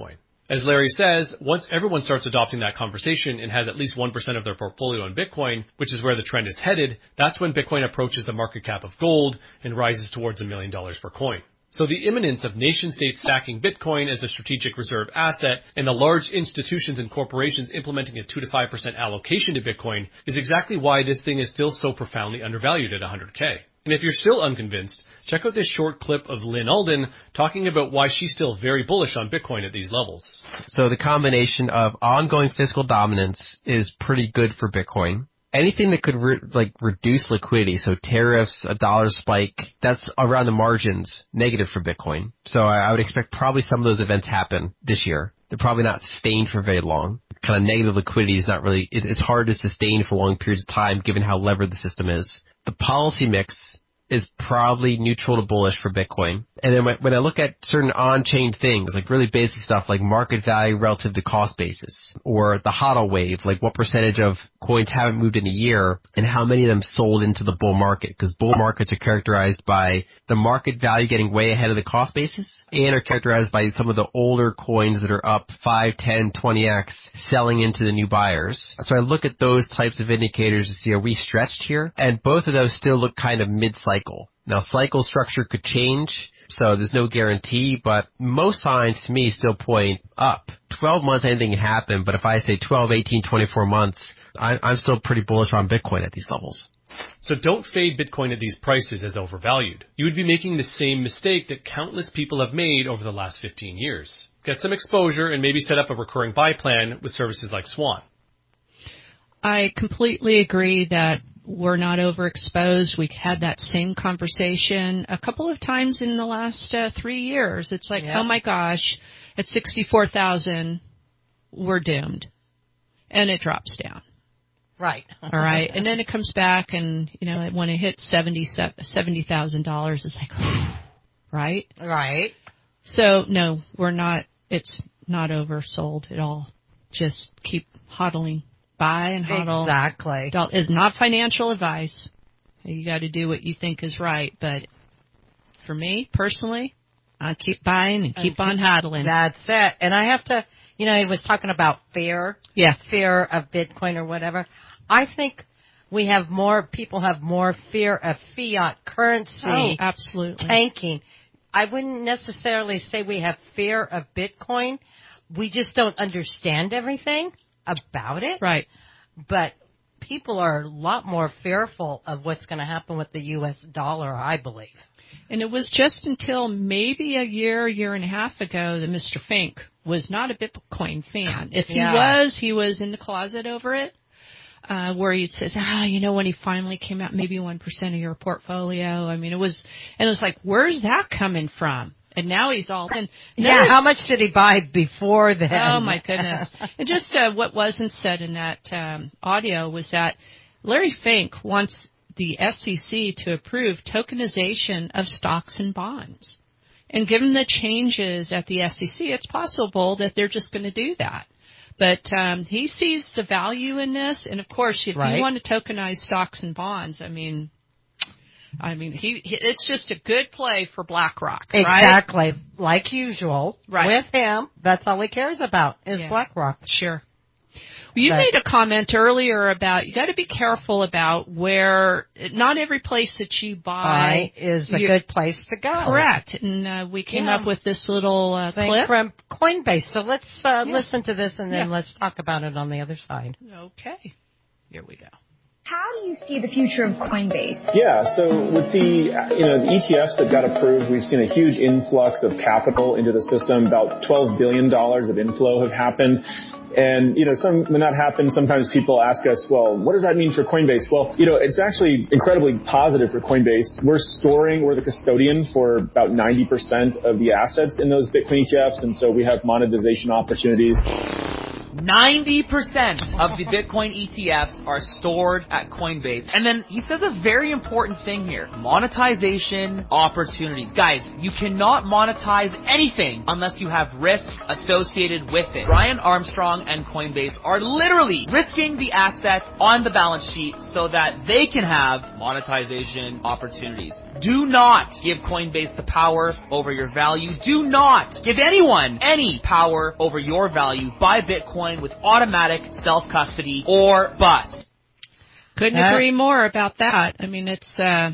As Larry says, once everyone starts adopting that conversation and has at least one percent of their portfolio in Bitcoin, which is where the trend is headed, that's when Bitcoin approaches the market cap of gold and rises towards a million dollars per coin. So the imminence of nation-states stacking Bitcoin as a strategic reserve asset and the large institutions and corporations implementing a two to five percent allocation to Bitcoin is exactly why this thing is still so profoundly undervalued at one hundred K. And if you're still unconvinced, check out this short clip of Lynn Alden talking about why she's still very bullish on Bitcoin at these levels. So the combination of ongoing fiscal dominance is pretty good for Bitcoin. Anything that could re- like reduce liquidity, so tariffs, a dollar spike, that's around the margins negative for Bitcoin. So I, I would expect probably some of those events happen this year. They're probably not sustained for very long. Kind of negative liquidity is not really, it, it's hard to sustain for long periods of time given how levered the system is. The policy mix is probably neutral to bullish for Bitcoin. And then when I look at certain on-chain things, like really basic stuff like market value relative to cost basis, or the HODL wave, like what percentage of coins haven't moved in a year and how many of them sold into the bull market, because bull markets are characterized by the market value getting way ahead of the cost basis and are characterized by some of the older coins that are up five, ten, twenty x selling into the new buyers. So I look at those types of indicators to see, are we stretched here? And both of those still look kind of mid-cycle. Now, cycle structure could change, so there's no guarantee, but most signs to me still point up. twelve months, anything can happen, but if I say twelve, eighteen, twenty-four months, I, I'm still pretty bullish on Bitcoin at these levels. So don't fade Bitcoin at these prices as overvalued. You would be making the same mistake that countless people have made over the last fifteen years. Get some exposure and maybe set up a recurring buy plan with services like Swan. I completely agree that we're not overexposed. We had that same conversation a couple of times in the last uh, three years. It's like, yep. Oh my gosh, at sixty-four thousand, we're doomed. And it drops down. Right. All right. And then it comes back and, you know, when it hits seventy thousand dollars, it's like, right? Right. So, no, we're not, it's not oversold at all. Just keep hodling. Buy and hodl. Exactly. It's not financial advice. You got to do what you think is right. But for me, personally, I keep buying and keep on hodling. That's it. And I have to, you know, he was talking about fear. Yeah. Fear of Bitcoin or whatever. I think we have more, people have more fear of fiat currency. Oh, absolutely. Tanking. I wouldn't necessarily say we have fear of Bitcoin. We just don't understand everything about it. Right. But people are a lot more fearful of what's going to happen with the U S dollar, I believe. And it was just until maybe a year, year and a half ago that Mister Fink was not a Bitcoin fan. If he yeah. was, he was in the closet over it, uh, where he says, ah, you know, when he finally came out, maybe one percent of your portfolio. I mean, it was, and it was like, where's that coming from? And now he's all in. Yeah, how much did he buy before then? Oh, my goodness. And just uh, what wasn't said in that um, audio was that Larry Fink wants the S E C to approve tokenization of stocks and bonds. And given the changes at the S E C, it's possible that they're just going to do that. But um, he sees the value in this. And, of course, if right. you want to tokenize stocks and bonds, I mean... I mean, he, he it's just a good play for BlackRock, right? Exactly. Like usual. Right. With him, that's all he cares about is yeah. BlackRock. Sure. Well, you but, made a comment earlier about you got to be careful about where not every place that you buy is a good place to go. Correct. And uh, we came yeah. up with this little uh, clip from Coinbase. So let's uh, yeah. listen to this and then yeah. let's talk about it on the other side. Okay. Here we go. How do you see the future of Coinbase? Yeah, so with the you know the E T Fs that got approved, we've seen a huge influx of capital into the system. About twelve billion dollars of inflow have happened. And, you know, some when that happens, sometimes people ask us, well, what does that mean for Coinbase? Well, you know, it's actually incredibly positive for Coinbase. We're storing, we're the custodian for about ninety percent of the assets in those Bitcoin E T Fs, and so we have monetization opportunities. ninety percent of the Bitcoin E T Fs are stored at Coinbase. And then he says a very important thing here. Monetization opportunities. Guys, you cannot monetize anything unless you have risk associated with it. Brian Armstrong and Coinbase are literally risking the assets on the balance sheet so that they can have monetization opportunities. Do not give Coinbase the power over your value. Do not give anyone any power over your value. Buy Bitcoin with automatic self-custody or bust. Couldn't Uh, agree more about that. I mean, it's, uh,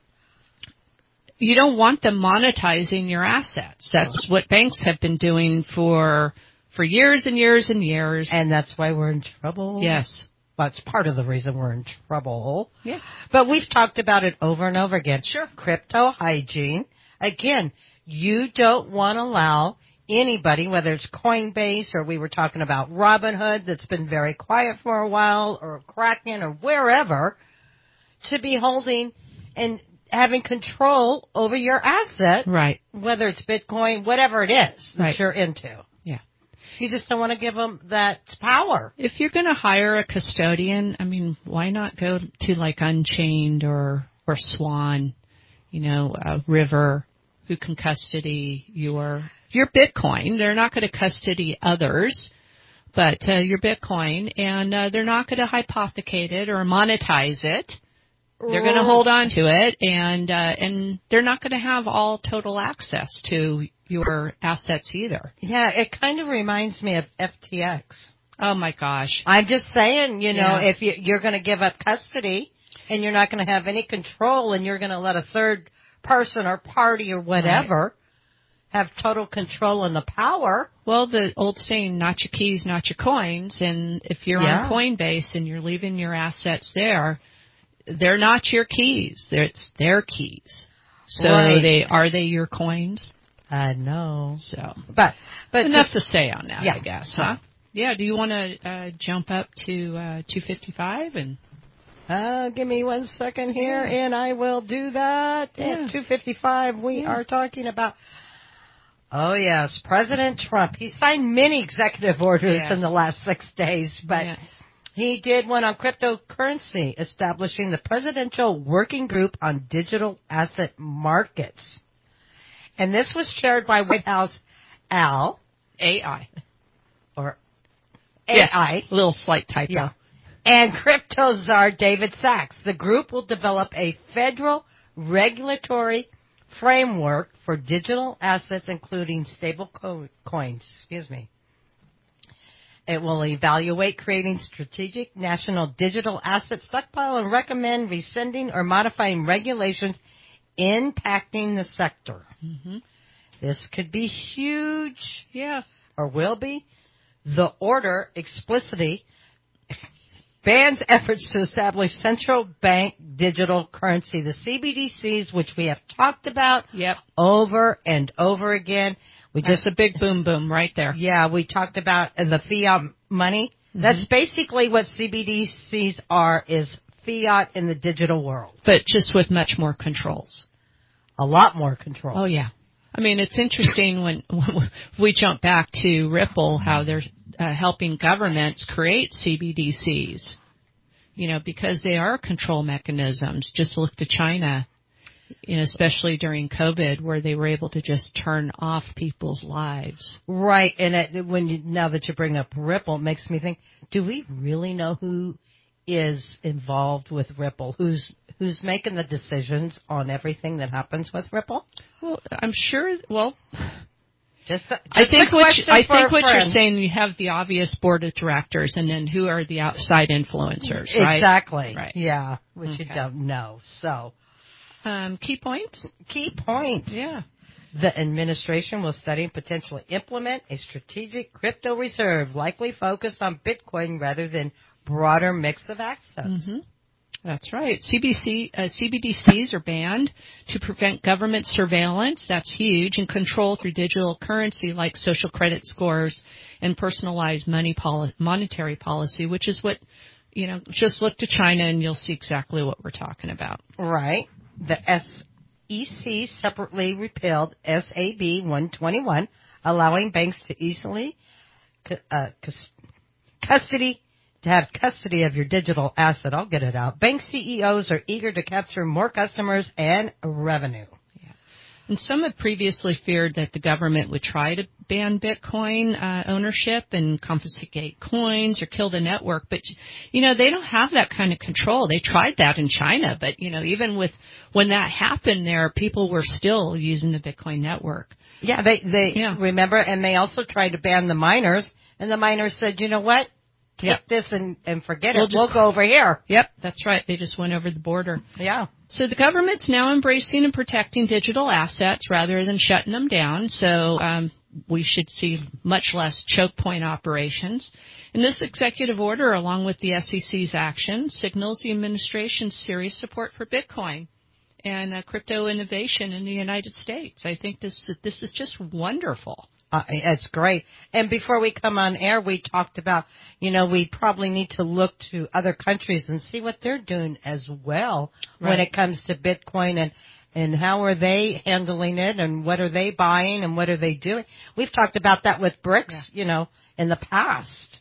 you don't want them monetizing your assets. That's what banks have been doing for, for years and years and years. And that's why we're in trouble. Yes. That's part of the reason we're in trouble. Yeah. But we've talked about it over and over again. Sure. Crypto hygiene. Again, you don't want to allow anybody, whether it's Coinbase or we were talking about Robinhood that's been very quiet for a while, or Kraken or wherever, to be holding and having control over your asset. Right. Whether it's Bitcoin, whatever it is that Right. you're into. Yeah. You just don't want to give them that power. If you're going to hire a custodian, I mean, why not go to like Unchained or, or Swan, you know, uh, River, who can custody your, your Bitcoin. They're not going to custody others, but uh, your Bitcoin, and uh, they're not going to hypothecate it or monetize it. They're going to hold on to it, and uh, and they're not going to have all total access to your assets either. Yeah, it kind of reminds me of F T X. Oh my gosh. I'm just saying, you know, Yeah. if you, you're going to give up custody and you're not going to have any control, and you're going to let a third person or party or whatever have total control and the power. Well, the old saying, not your keys, not your coins, and if you're Yeah. on Coinbase and you're leaving your assets there, they're not your keys. They're, it's their keys. So Right. they are they your coins? I know. So, but but enough just- to say on that, yeah. I guess, huh? Yeah. Do you want to uh, jump up to uh, two fifty-five and? Uh, give me one second here, and I will do that. Yeah. At two fifty-five, we Yeah. are talking about. Oh yes, President Trump. He signed many executive orders Yes. in the last six days, but. Yeah. He did one on cryptocurrency, establishing the Presidential Working Group on Digital Asset Markets. And this was chaired by White House Al. A I. Or Yeah. A I. Little slight typo. Yeah. And crypto czar David Sachs. The group will develop a federal regulatory framework for digital assets, including stable co- coins. Excuse me. It will evaluate creating strategic national digital asset stockpile and recommend rescinding or modifying regulations impacting the sector. Mm-hmm. This could be huge. Yeah. Or will be. The order explicitly bans efforts to establish central bank digital currency, the C B D Cs, which we have talked about Yep. over and over again. We That's just a big boom boom right there. Yeah, we talked about the fiat money. Mm-hmm. That's basically what C B D Cs are, is fiat in the digital world. But just with much more controls. A lot more control. Oh, yeah. I mean, it's interesting when, when we jump back to Ripple, how they're uh, helping governments create C B D Cs, you know, because they are control mechanisms. Just look to China, you know, especially during COVID, where they were able to just turn off people's lives. Right, and it, when you, now that you bring up Ripple, it makes me think, do we really know who is involved with Ripple? Who's who's making the decisions on everything that happens with Ripple? Well, I'm sure, well... Just, a, just I think a what, question you, I for think a what you're friend. saying, you have the obvious board of directors, and then who are the outside influencers, right? Exactly. Right. Yeah, which you Okay. don't know. So, Um, key points? key points. Yeah. The administration will study and potentially implement a strategic crypto reserve, likely focused on Bitcoin rather than broader mix of assets. Mm-hmm. That's right. C B C, uh, C B D Cs are banned to prevent government surveillance. That's huge. And control through digital currency like social credit scores and personalized money poli- monetary policy, which is what, you know, just look to China and you'll see exactly what we're talking about. Right. The S E C separately repealed S A B one twenty-one, allowing banks to easily uh, custody to have custody of your digital asset. I'll get it out. Bank C E Os are eager to capture more customers and revenue. And some had previously feared that the government would try to ban Bitcoin uh, ownership and confiscate coins or kill the network. But, you know, they don't have that kind of control. They tried that in China. But, you know, even with when that happened there, people were still using the Bitcoin network. Yeah, they, they yeah. remember, and they also tried to ban the miners. And the miners said, you know what? Take yep. this and, and forget we'll it. Just, we'll go over here. Yep, that's right. They just went over the border. Yeah. So the government's now embracing and protecting digital assets rather than shutting them down. So um, we should see much less choke point operations. And this executive order, along with the S E C's action, signals the administration's serious support for Bitcoin and uh, crypto innovation in the United States. I think this this is just wonderful. Uh, it's great. And before we come on air, we talked about, you know, we probably need to look to other countries and see what they're doing as well right. when it comes to Bitcoin and, and how are they handling it and what are they buying and what are they doing. We've talked about that with BRICS, yeah. you know, in the past.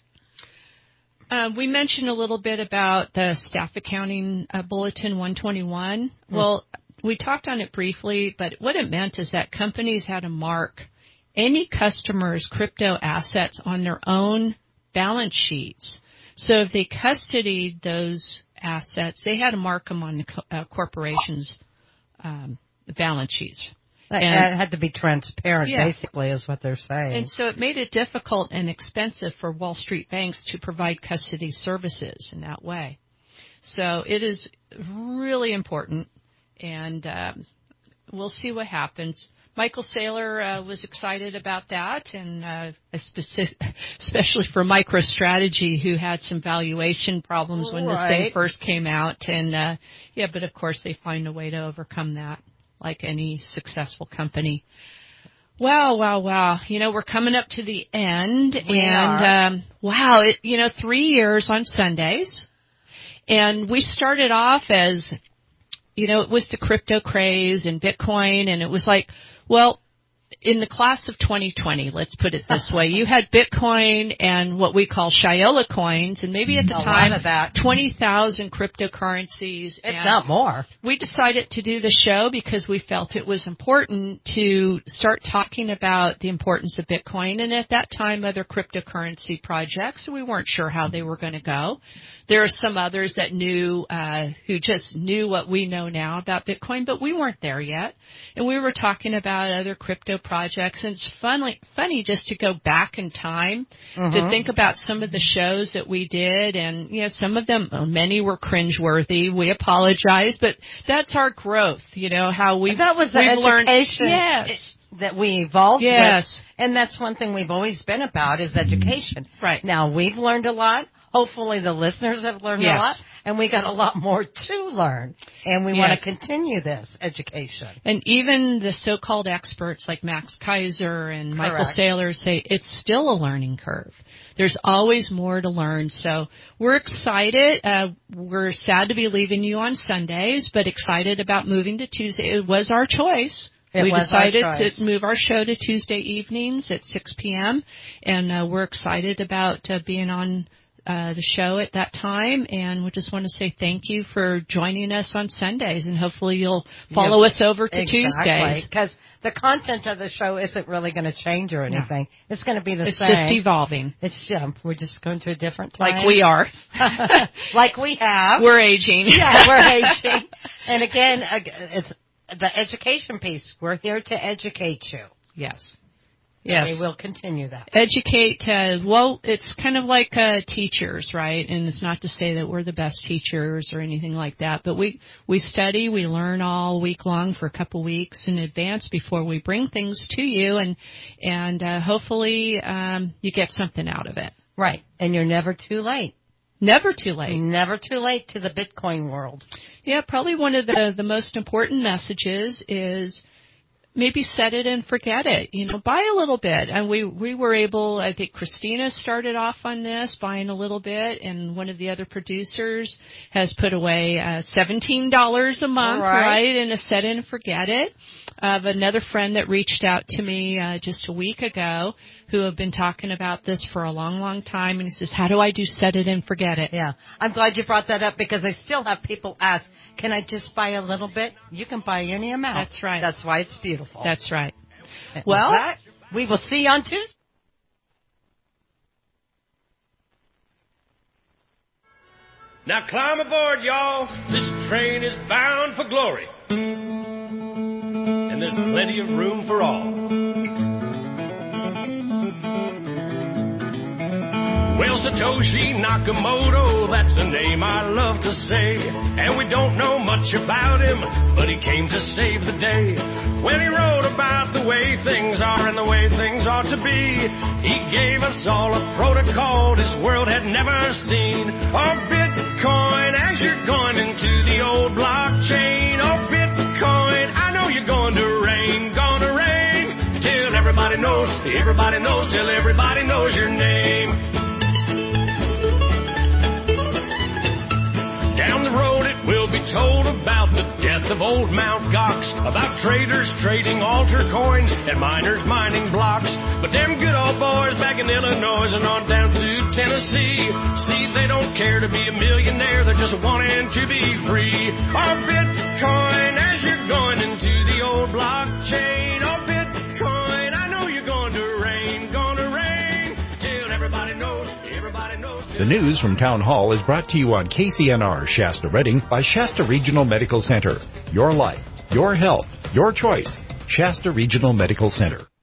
Uh, we mentioned a little bit about the Staff Accounting uh, Bulletin one twenty-one. Mm. Well, we talked on it briefly, but what it meant is that companies had to mark any customer's crypto assets on their own balance sheets. So if they custodied those assets, they had to mark them on the co- uh, corporation's um, balance sheets. That and, had to be transparent, yeah. basically, is what they're saying. And so it made it difficult and expensive for Wall Street banks to provide custody services in that way. So it is really important, and um, we'll see what happens. Michael Saylor uh, was excited about that, and uh, specific, especially for MicroStrategy, who had some valuation problems when right. this thing first came out. And uh, yeah, but of course they find a way to overcome that, like any successful company. Wow, wow, wow! You know, we're coming up to the end, we and are. Um, wow, it, you know, three years on Sundays, and we started off as, you know, it was the crypto craze and Bitcoin, and it was like, well, in the class of twenty twenty, let's put it this way, you had Bitcoin and what we call Shiola coins, and maybe at the a time, lot of that. twenty thousand cryptocurrencies. If not more. We decided to do the show because we felt it was important to start talking about the importance of Bitcoin, and at that time, other cryptocurrency projects. We weren't sure how they were going to go. There are some others that knew, uh, who just knew what we know now about Bitcoin, but we weren't there yet. And we were talking about other crypto projects, and it's funny, funny just to go back in time mm-hmm. to think about some of the shows that we did, and, you know, some of them, well, many were cringeworthy. We apologize, but that's our growth, you know, how we That was the we've education. Learned, yes. that we evolved yes. with. And that's one thing we've always been about is education. Right. Now, we've learned a lot. Hopefully the listeners have learned yes. a lot, and we got a lot more to learn, and we yes. want to continue this education. And even the so-called experts like Max Kaiser and Correct. Michael Saylor say it's still a learning curve. There's always more to learn. So we're excited. Uh, we're sad to be leaving you on Sundays, but excited about moving to Tuesday. It was our choice. It we was decided our choice. to move our show to Tuesday evenings at six p.m., and uh, we're excited about uh, being on Uh, the show at that time, and we just want to say thank you for joining us on Sundays, and hopefully you'll follow yeah, us over to exactly, Tuesdays. Because the content of the show isn't really going to change or anything. No. It's going to be the it's same. It's just evolving. It's um, We're just going to a different time. Like we are. Like we have. We're aging. Yeah, we're aging. And again, it's the education piece. We're here to educate you. Yes. Yes. We will continue that. Educate, uh, well, it's kind of like uh, teachers, right? And it's not to say that we're the best teachers or anything like that, but we, we study, we learn all week long for a couple weeks in advance before we bring things to you, and and uh, hopefully um, you get something out of it. Right. And you're never too late. Never too late. Never too late to the Bitcoin world. Yeah, probably one of the, the most important messages is maybe set it and forget it. You know, buy a little bit. And we, we were able, I think Christina started off on this, buying a little bit, and one of the other producers has put away uh, seventeen dollars a month, right. right, in a set it and forget it. of another friend that reached out to me uh, just a week ago who have been talking about this for a long, long time. And he says, how do I do set it and forget it? Yeah. I'm glad you brought that up because I still have people ask, can I just buy a little bit? You can buy any amount. That's right. That's why it's beautiful. That's right. And well, that, we will see you on Tuesday. Now climb aboard, y'all. This train is bound for glory. And there's plenty of room for all. Well, Satoshi Nakamoto, that's a name I love to say. And we don't know much about him, but he came to save the day. When he wrote about the way things are and the way things ought to be, he gave us all a protocol this world had never seen. Oh, Bitcoin, as you're going into the old blockchain. Oh, Bitcoin, I know you're going to reign, gonna reign. Till everybody knows, everybody knows, till everybody knows your name. Down the road it will be told about the death of old Mount Gox, about traders trading altar coins and miners mining blocks. But them good old boys back in Illinois and on down through Tennessee, see, they don't care to be a millionaire, they're just wanting to be free. Oh, Bitcoin, as you're going into the old blockchain. Oh, Bitcoin, I know you're going to reign, gonna reign, till everybody knows, everybody knows. The news from Town Hall is brought to you on K C N R Shasta Redding by Shasta Regional Medical Center. Your life, your health, your choice. Shasta Regional Medical Center.